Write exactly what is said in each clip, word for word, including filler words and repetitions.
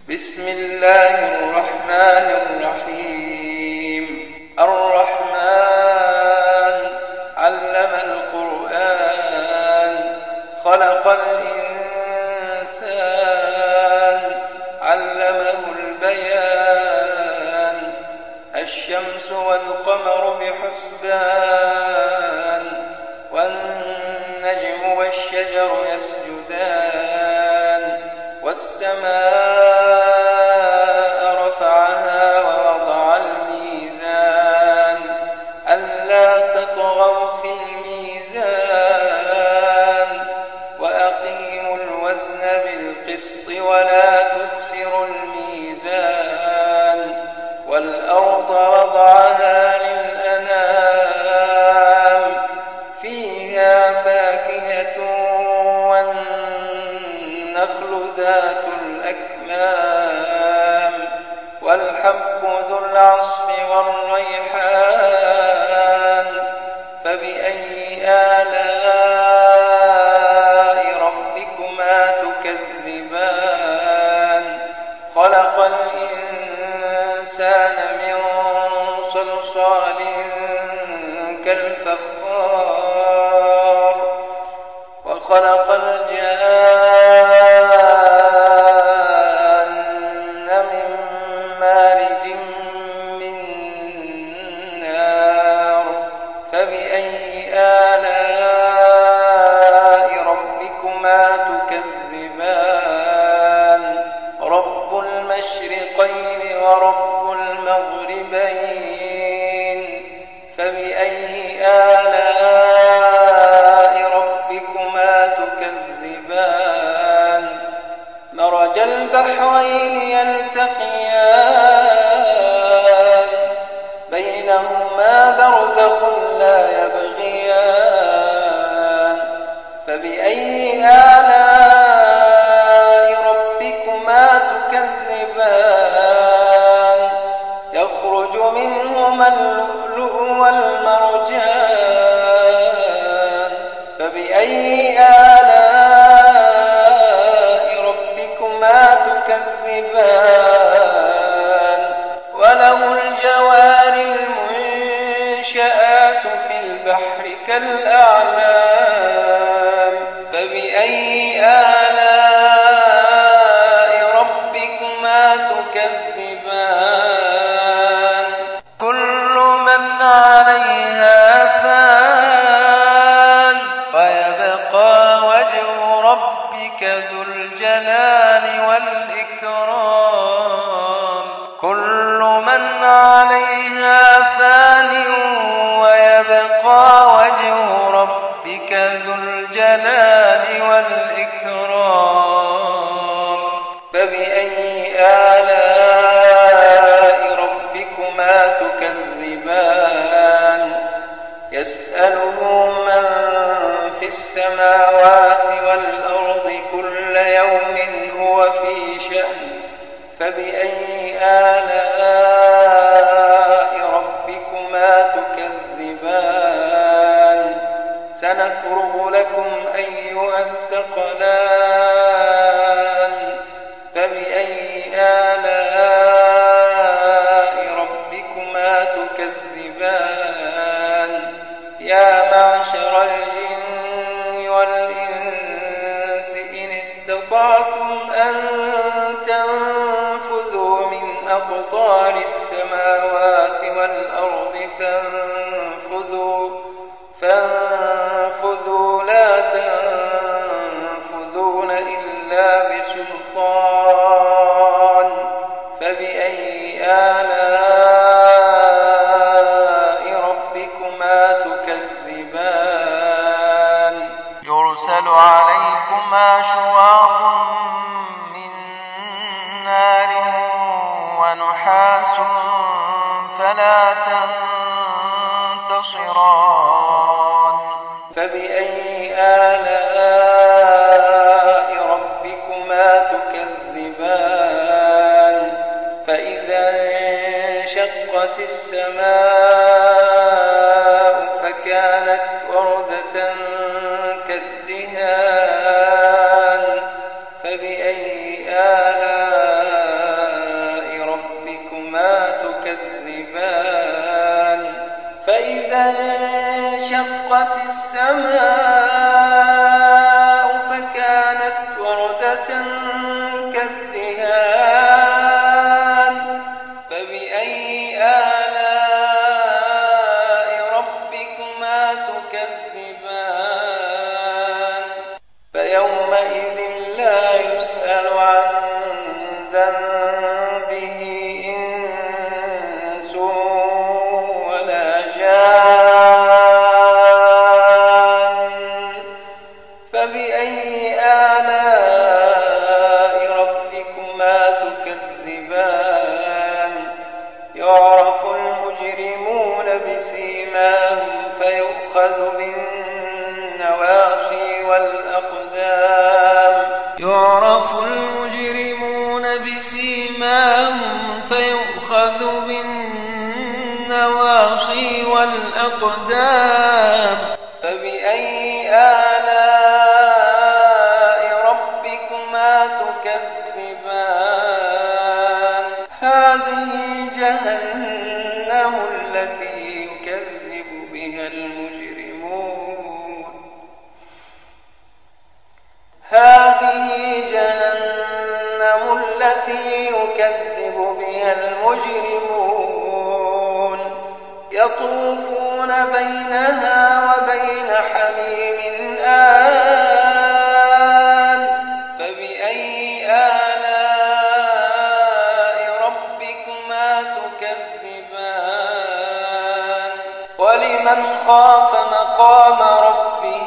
بسم الله الرحمن الرحيم. الرحمن علم القرآن خلق الإنسان علمه البيان الشمس والقمر بحسبان والنجم والشجر يسجدان والسماء رفعها ووضع الميزان ألا تطغوا في الميزان وأقيموا الوزن بالقسط ولا تخسروا الميزان والأرض وضعها للأنام فيها فاكهة والنخل ذات الأكمام والحب ذو العصف والريحان فبأي آلاء ربكما تكذبان خلق الإنسان من صلصال كالفخار وخلق الجان من مارج من نار فبأي آلاء ربكما تكذبان رب المشرقين ورب المغربين فبأي آلاء ربكما تكذبان مرج البحرين يلتقيان بينهما برزخ لا يبغيان فبأي آلاء ربكما تكذبان يخرج منهما اللؤلؤ والمرجان فبأي آلاء ربكما تكذبان وله الجوار المنشآت في البحر كالأعلام فبأي آلاء ربكما تكذبان كل من عليها فان ويبقى وجه ربك ذو الجلال والإكرام كل من عليها فان ويبقى وجه ربك ذو الجلال والإكرام فبأي آلاء ربكما تكذبان يسأله من في السماوات والأرض كل يوم هو في شأن فبأي آلاء ربكما تكذبان سنفرغ لكم أيها الثقلان فبأي آلاء ربكما تكذبان يا معشر الجن والإنس إن استطعتم أن تنفذوا من أقطار السماوات والأرض فانفذوا فانفذوا لا تنفذون إلا بسلطان فبأي آلاء ربكما تكذبان يرسل عليكما شواظ من نار ونحاس فلا تنتصران فبأي آلاء ربكما تكذبان فإذا انشقت السماء فكانت وردة كالدهان فبأي آلاء فإذا انشقت السماء فكانت وردة كالدهان فبأي آلاء ربكما تكذبان فيومئذ لا يسأل عن ذنبه إنس ولا جان فبأي آلاء ربكما تكذبان يعرف المجرمون بسيماهم فيؤخذ بالنواصي والأقدام يعرف المجرمون بسيماهم فيؤخذ بالنواصي والأقدام فبأي آلاء ربكما تكذبان هذه جهنم التي يكذب بها المجرمون هذه جهنم التي يكذب بها المجرمون يطوفون بينها وبين حميم آن فبأي آلاء ربكما تكذبان ولمن خاف مقام ربه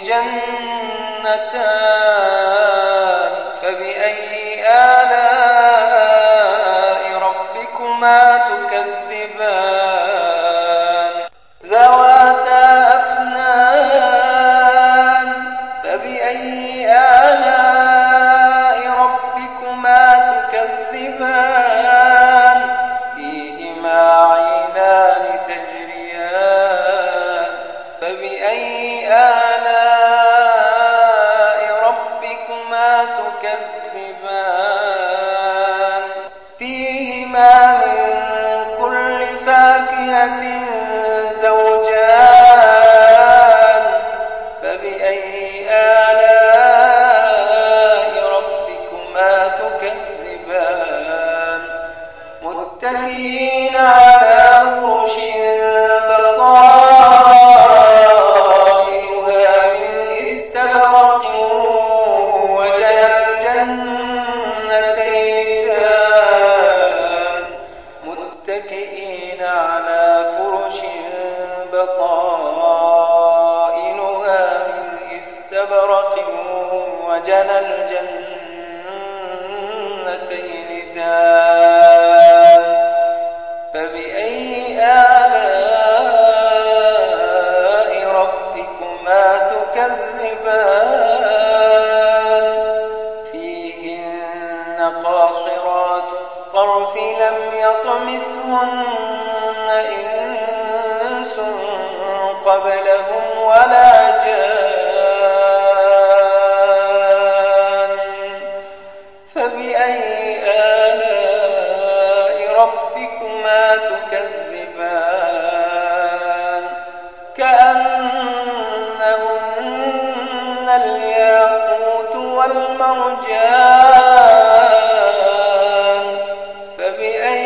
جنتان فبأي آلاء ربكما تكذبان ذواتا أفنان فبأي آلاء ربكما تكذبان فيهما عينان تجريان فبأي آلاء ربكما تكذبان فيهما من كل فاكهة زوجان فبأي آلاء ربكما تكذبان متكئين على فرش بطائنها من استبرق وجنى الجنتين دان متكئين على فرش بطائنها من استبرق وجنى الجنتين دان فبأي آلاء ربكما تكذبان فيهن قاصرات الطرف لم يطمثهن إنس قبلهم ولا جان فبأي آلاء ربكما تكذبان كأنهن الياقوت والمرجان فبأي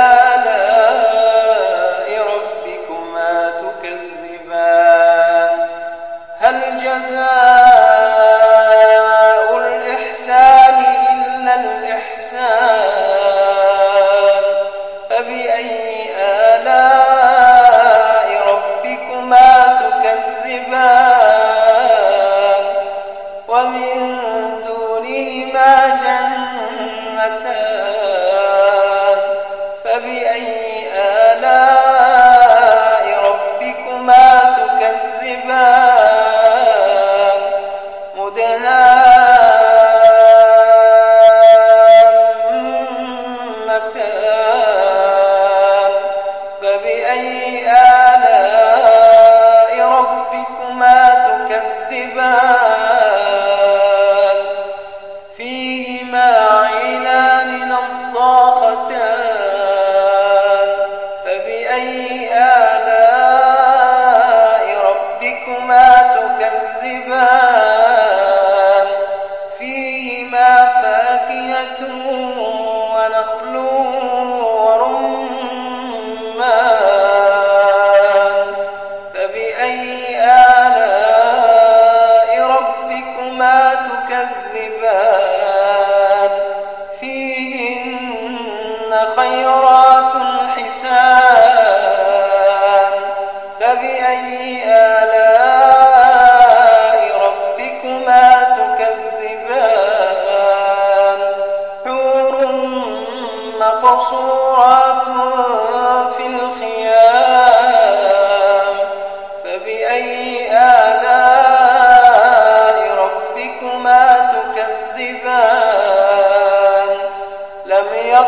آلاء ربكما تكذبان هل جزاء الإحسان إلا الإحسان فبأي آلاء ربكما تكذبان ومن دونهما جنتان فبأي آلاء ربكما تكذبان مدهامتان فبأي آلاء ربكما تكذبان فيهما عينان نضاختان ونخل ورمان فبأي آلاء ربكما تكذبان فيهن خيرات حسان فبأي آلاء ربكما تكذبان حور مقصورات في الخيام فبأي آلاء ربكما تكذبان لم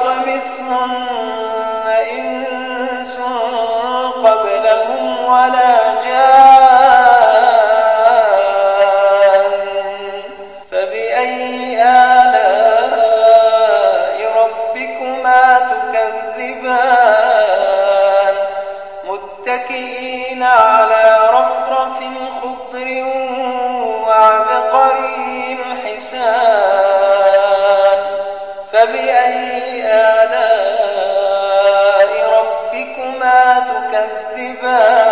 يطمثهن إنس قبلهم ولا جان فبأي آلاء ربكما تكذبان متكئين على رفرف خضر وعبقري حسان فبأي آلاء ربكما تكذبان